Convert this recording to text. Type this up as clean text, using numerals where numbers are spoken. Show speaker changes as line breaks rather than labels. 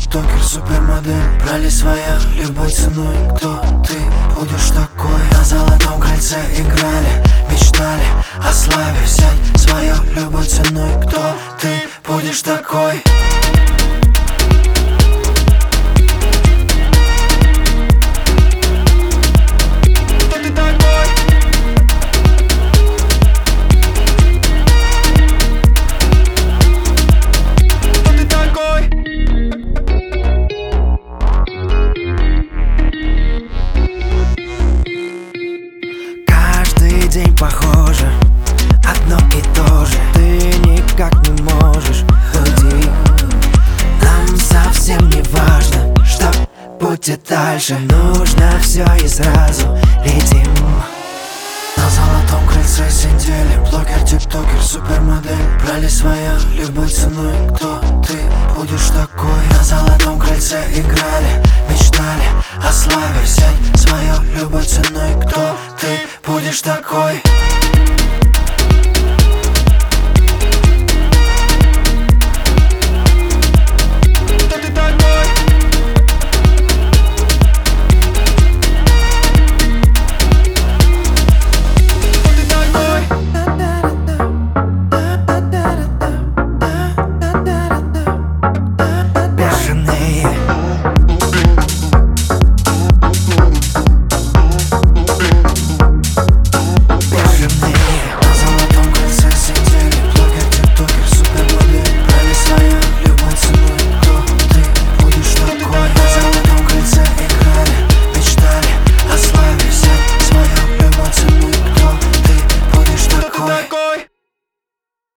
тиктокер, супермодель. Брали своя любой ценой. Кто ты будешь такой? На золотом кольце играли, мечтали о славе. Взять свою любой ценой. Кто ты будешь такой?
День похоже, одно и то же. Ты никак не можешь уйти. Нам совсем не важно, что будет дальше. Нужно все и сразу летим.
На золотом кольце сидели блогер, тиктокер, супермодель. Брали своя любой ценой. Кто ты будешь такой? На золотом кольце играли, мечтали о славе. Взять свою любой ценой. Кто ты будешь такой?